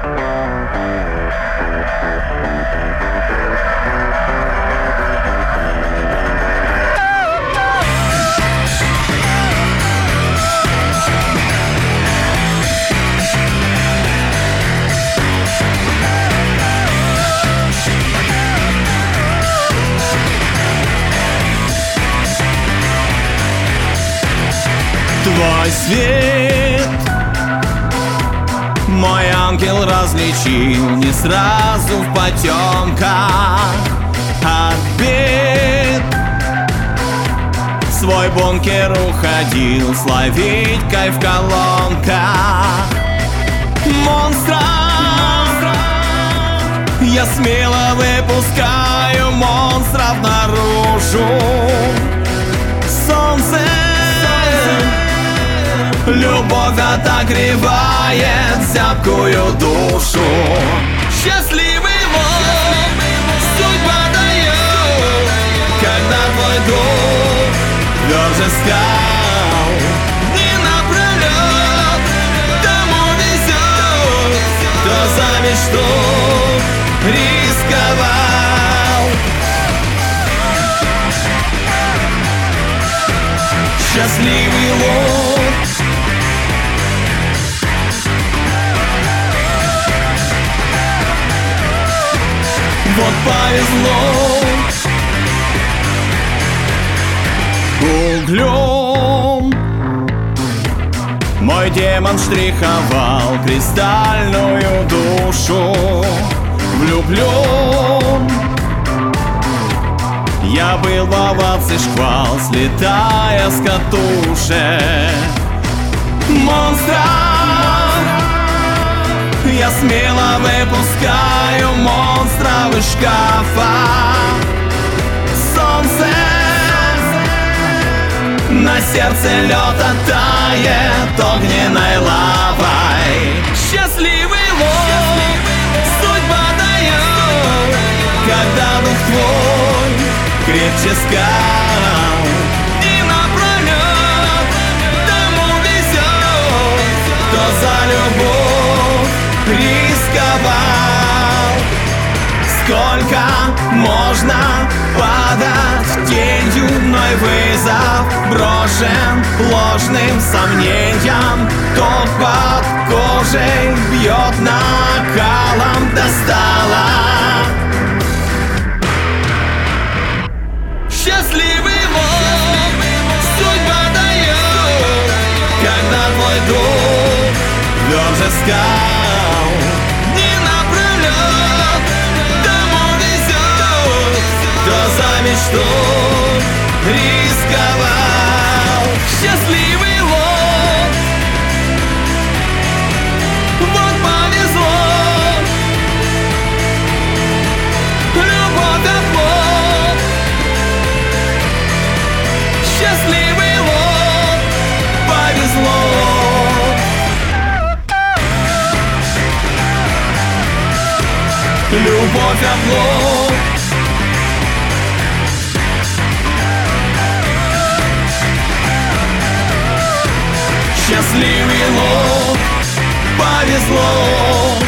Твой свет, мой ангел, различил не сразу в потемках от бед. В свой бункер уходил словить кайф в колонках. Монстра я смело выпускаю, монстров наружу. Солнце любовь отогревает зябкую душу. Счастливый волк судьба дает, когда твой дух тверже скал. Дни напролет домой везет, кто за мечту рисковал. Счастливый волк, вот повезло. Углем мой демон штриховал кристальную душу. Влюблен я был в овации шквал, слетая с катушек. Монстра я смело выпускаю, монстров из шкафа. Солнце на сердце лед оттает огненной лавой. Счастливый волк судьба дает, когда дух твой крепче скал. И напролет домой везет, кто за любовь рисковал. Сколько можно падать тенью, мой вызов брошен ложным сомнением. Тот под кожей бьет накалом, достала. Счастливый волк судьба дает, когда твой дух тверже скал. Дни напролет домой везет, кто за мечту рисковал. Счастливый волк, вот повезло. Любовь оплот. Счастливый волк, повезло. Любовь оплот. Счастливый волк, повезло.